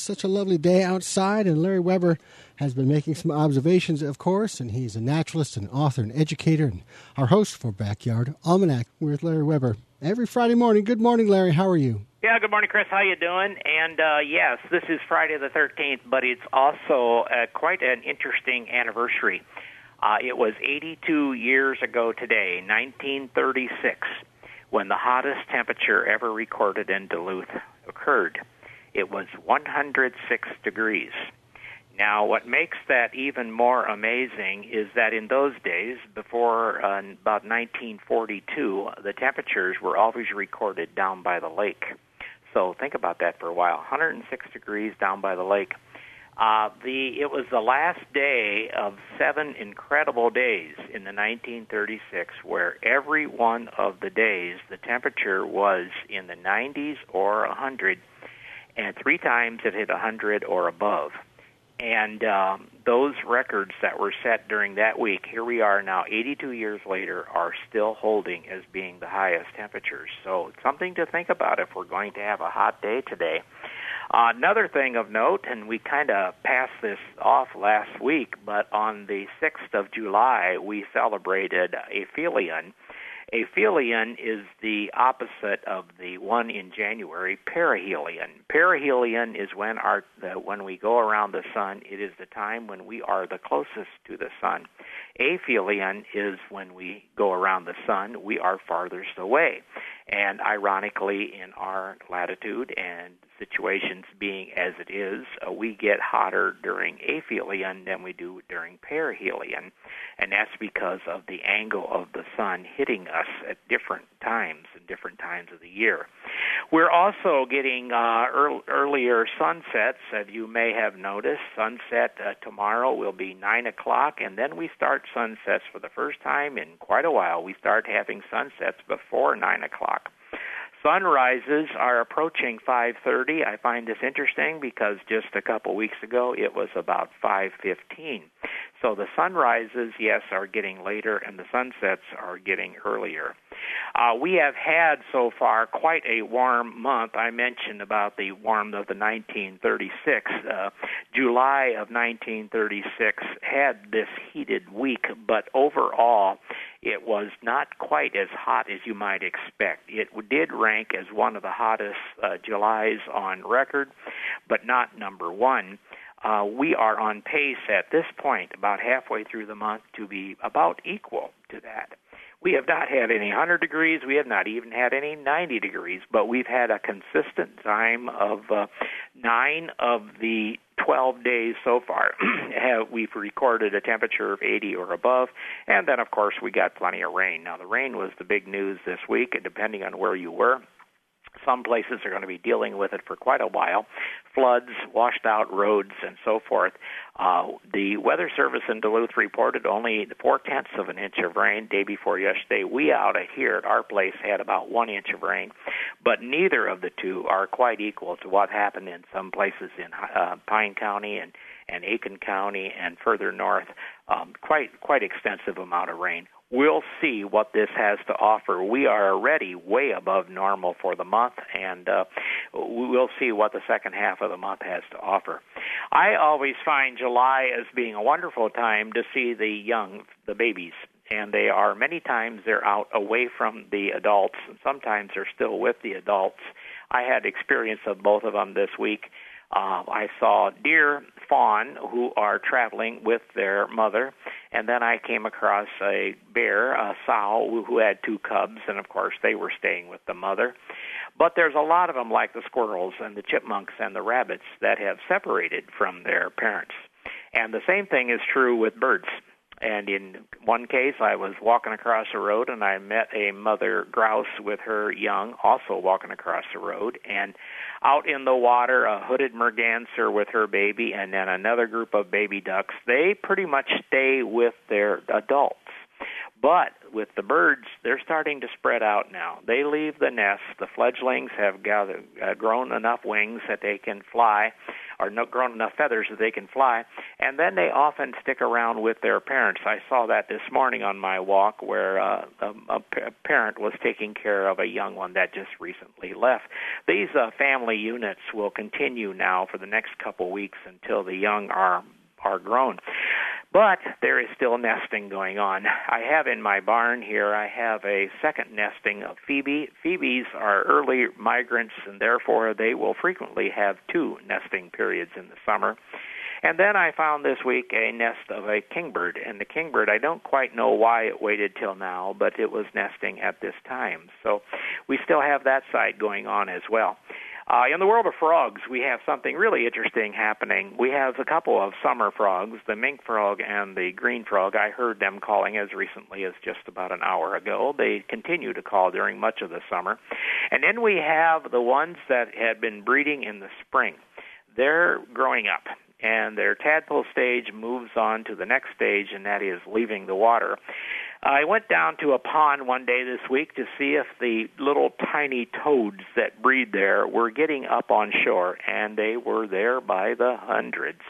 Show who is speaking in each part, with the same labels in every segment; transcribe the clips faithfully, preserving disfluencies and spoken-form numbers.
Speaker 1: such a lovely day outside, and Larry Weber has been making some observations, of course, and he's a naturalist and author and educator and our host for Backyard Almanac with Larry Weber every Friday morning. Good morning, Larry. How are you?
Speaker 2: Yeah, good morning, Chris. How you doing? And uh, yes, this is Friday the thirteenth, but it's also uh, quite an interesting anniversary. Uh, it was eighty-two years ago today, nineteen thirty-six, when the hottest temperature ever recorded in Duluth occurred. It was one hundred six degrees. Now, what makes that even more amazing is that in those days, before uh, about nineteen forty-two, the temperatures were always recorded down by the lake. So think about that for a while, one hundred six degrees down by the lake. Uh, the it was the last day of seven incredible days in the nineteen thirty-six, where every one of the days the temperature was in the nineties or one hundred, and three times it hit one hundred or above. And um, those records that were set during that week, here we are now, eighty-two years later, are still holding as being the highest temperatures. So it's something to think about if we're going to have a hot day today. Uh, another thing of note, and we kind of passed this off last week, but on the sixth of July, we celebrated aphelion. Aphelion is the opposite of the one in January, perihelion. Perihelion is when our the, when we go around the sun. It is the time when we are the closest to the sun. Aphelion is when we go around the sun, we are farthest away. And ironically, in our latitude and situations being as it is, uh, we get hotter during aphelion than we do during perihelion. And that's because of the angle of the sun hitting us at different times and different times of the year. We're also getting uh, earl- earlier sunsets, as you may have noticed. Sunset uh, tomorrow will be nine o'clock, and then we start sunsets for the first time in quite a while. We start having sunsets before nine o'clock. Sunrises are approaching five thirty. I find this interesting because just a couple weeks ago it was about five fifteen. So the sunrises, yes, are getting later, and the sunsets are getting earlier. Uh, we have had so far quite a warm month. I mentioned about the warmth of the nineteen thirty-six. Uh, July of nineteen thirty-six had this heated week, but overall it was not quite as hot as you might expect. It did rank as one of the hottest uh, Julys on record, but not number one. Uh, we are on pace at this point, about halfway through the month, to be about equal to that. We have not had any one hundred degrees. We have not even had any ninety degrees, but we've had a consistent time of uh, nine of the twelve days so far. have, we've recorded a temperature of eighty or above, and then, of course, we got plenty of rain. Now, the rain was the big news this week, and depending on where you were, some places are going to be dealing with it for quite a while. Floods, washed out roads, and so forth. Uh, the Weather Service in Duluth reported only four-tenths of an inch of rain day before yesterday. We out here at our place had about one inch of rain, but neither of the two are quite equal to what happened in some places in uh, Pine County and, and Aiken County and further north. Um, quite quite extensive amount of rain. We'll see what this has to offer. We are already way above normal for the month, and uh, we'll see what the second half of the month has to offer. I always find July as being a wonderful time to see the young, the babies, and they are many times they're out away from the adults, and sometimes they're still with the adults. I had experience of both of them this week. Uh, I saw deer fawn who are traveling with their mother, and then I came across a bear, a sow, who had two cubs, and of course they were staying with the mother. But there's a lot of them, like the squirrels and the chipmunks and the rabbits, that have separated from their parents. And the same thing is true with birds. And in one case, I was walking across the road, and I met a mother grouse with her young, also walking across the road. And out in the water, a hooded merganser with her baby, and then another group of baby ducks. They pretty much stay with their adults. But with the birds, they're starting to spread out now. They leave the nest. The fledglings have gathered, uh, grown enough wings that they can fly or no, grown enough feathers that they can fly, and then they often stick around with their parents. I saw that this morning on my walk where uh, a, a parent was taking care of a young one that just recently left. These uh, family units will continue now for the next couple weeks until the young are are grown. But there is still nesting going on. I have in my barn here, I have a second nesting of phoebe. Phoebes are early migrants, and therefore they will frequently have two nesting periods in the summer. And then I found this week a nest of a kingbird. And the kingbird, I don't quite know why it waited till now, but it was nesting at this time. So we still have that side going on as well. Uh, in the world of frogs, we have something really interesting happening. We have a couple of summer frogs, the mink frog and the green frog. I heard them calling as recently as just about an hour ago. They continue to call during much of the summer. And then we have the ones that had been breeding in the spring. They're growing up, and their tadpole stage moves on to the next stage, and that is leaving the water. I went down to a pond one day this week to see if the little tiny toads that breed there were getting up on shore, and they were there by the hundreds.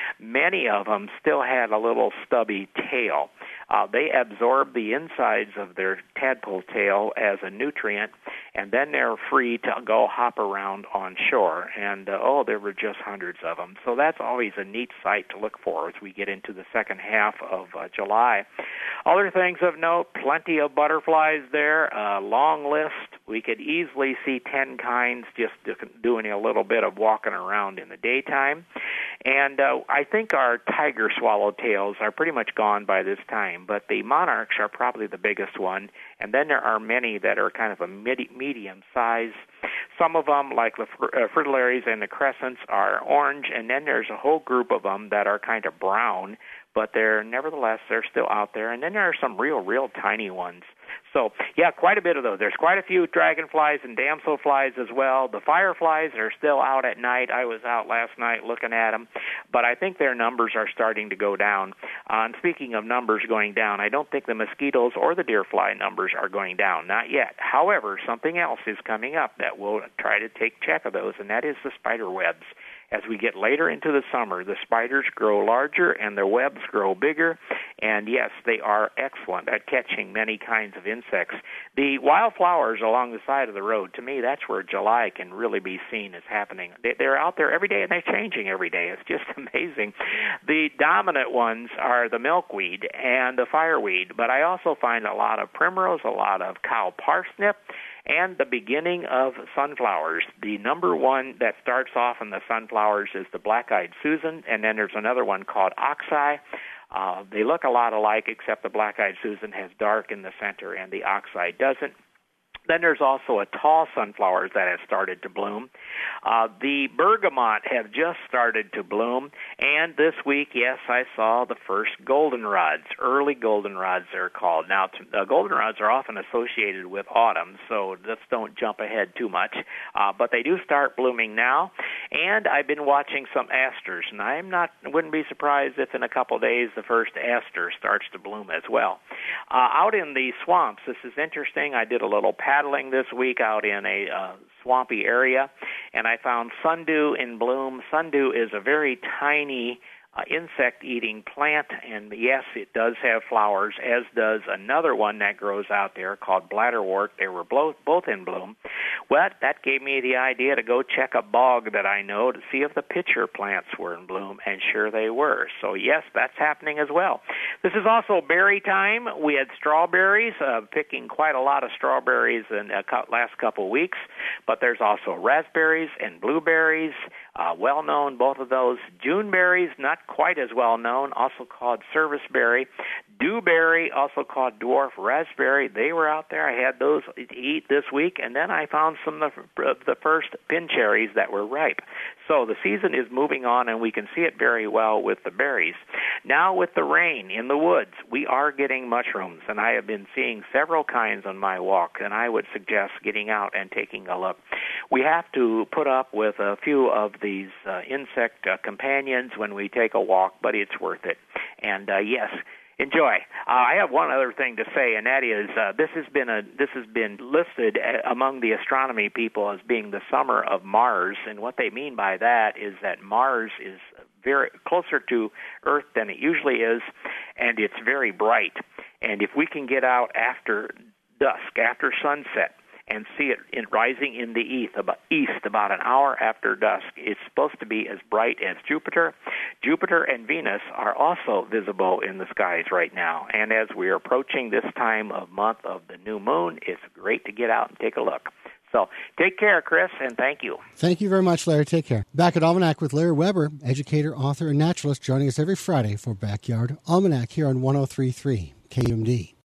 Speaker 2: Many of them still had a little stubby tail. Uh, they absorb the insides of their tadpole tail as a nutrient, and then they're free to go hop around on shore. And, uh, oh, there were just hundreds of them. So that's always a neat sight to look for as we get into the second half of uh, July. Other things of note, plenty of butterflies there, a long list. We could easily see ten kinds just doing a little bit of walking around in the daytime. And uh, I think our tiger swallowtails are pretty much gone by this time, but the monarchs are probably the biggest one. And then there are many that are kind of a mid- medium size. Some of them, like the fr- uh, fritillaries and the crescents, are orange, and then there's a whole group of them that are kind of brown, but they're nevertheless, they're still out there. And then there are some real, real tiny ones. So, yeah, quite a bit of those. There's quite a few dragonflies and damselflies as well. The fireflies are still out at night. I was out last night looking at them, but I think their numbers are starting to go down. Uh, and speaking of numbers going down, I don't think the mosquitoes or the deerfly numbers are going down, not yet. However, something else is coming up that we'll try to take check of those, and that is the spider webs. As we get later into the summer, the spiders grow larger and their webs grow bigger, and yes, they are excellent at catching many kinds of insects. The wildflowers along the side of the road, to me, that's where July can really be seen as happening. They're out there every day, and they're changing every day. It's just amazing. The dominant ones are the milkweed and the fireweed, but I also find a lot of primrose, a lot of cow parsnip, and the beginning of sunflowers. The number one that starts off in the sunflowers is the black-eyed Susan, and then there's another one called oxeye. Uh, they look a lot alike, except the black-eyed Susan has dark in the center and the oxeye doesn't. Then there's also a tall sunflower that has started to bloom. Uh, the bergamot have just started to bloom. And this week, yes, I saw the first goldenrods. Early goldenrods, they're called. Now, uh, goldenrods are often associated with autumn, so let's don't jump ahead too much. Uh, but they do start blooming now. And I've been watching some asters, and I'm not wouldn't be surprised if in a couple of days the first aster starts to bloom as well. Uh, out in the swamps, this is interesting. I did a little paddling this week out in a uh, swampy area, and I found sundew in bloom. Sundew is a very tiny uh, insect-eating plant, and yes, it does have flowers, as does another one that grows out there called bladderwort. They were both, both in bloom. Well, that gave me the idea to go check a bog that I know to see if the pitcher plants were in bloom, and sure they were. So, yes, that's happening as well. This is also berry time. We had strawberries, uh, picking quite a lot of strawberries in the last couple of weeks, but there's also raspberries and blueberries, uh, well-known, both of those. Juneberries, not quite as well-known, also called serviceberry. Dewberry, also called dwarf raspberry. They were out there. I had those to eat this week, and then I found some of the, the first pin cherries that were ripe. So the season is moving on, and we can see it very well with the berries. Now with the rain in the woods, we are getting mushrooms, and I have been seeing several kinds on my walk, and I would suggest getting out and taking a look. We have to put up with a few of these uh, insect uh, companions when we take a walk, but it's worth it. And uh, yes, Enjoy. Uh, I have one other thing to say, and that is uh, this has been a this has been listed a, among the astronomy people as being the summer of Mars, and what they mean by that is that Mars is very closer to Earth than it usually is, and it's very bright. And if we can get out after dusk, after sunset, and see it in, rising in the east about, east about an hour after dusk, it's supposed to be as bright as Jupiter. Jupiter and Venus are also visible in the skies right now. And as we're approaching this time of month of the new moon, it's great to get out and take a look. So take care, Chris, and thank you.
Speaker 1: Thank you very much, Larry. Take care. Back at Almanac with Larry Weber, educator, author, and naturalist, joining us every Friday for Backyard Almanac here on one oh three point three K U M D.